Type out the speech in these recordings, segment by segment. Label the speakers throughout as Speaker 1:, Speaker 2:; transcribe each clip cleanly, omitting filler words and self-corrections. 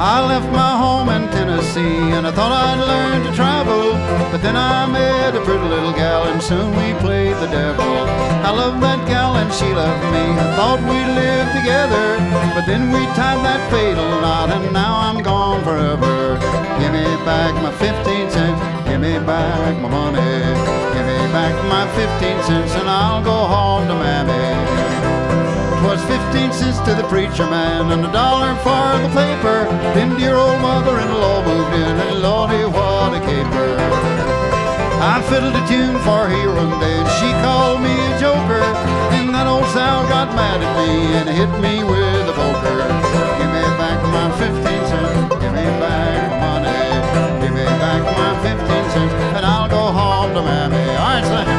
Speaker 1: I left my home in Tennessee and I thought I'd learn to travel, but then I met a pretty little gal and soon we played the devil. I loved that gal and she loved me. I thought we'd live together, but then we tied that fatal knot and now I'm gone forever. Give me back my 15 cents, give me back my money, give me back my 15 cents and I'll go home to Mammy. 'Twas 15 cents to the preacher man and $1 for the paper. Then dear old mother-in-law moved in and lordy, what a caper. I fiddled a tune for her one day and she called me a joker. And that old sow got mad at me and hit me with a poker. Give me back my 15 cents, give me back my money, give me back my 15 cents and I'll go home to Mammy. All right, son.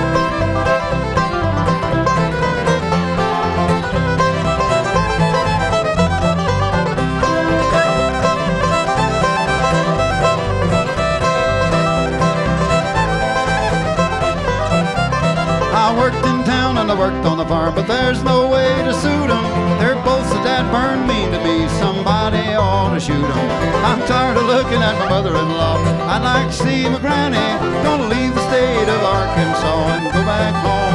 Speaker 1: I worked in town and I worked on the farm, but there's no way to suit 'em. They're both so dad burned mean to me, somebody ought to shoot 'em. I'm tired of looking at my mother-in-law. I'd like to see my granny. Gonna leave the state of Arkansas and go back home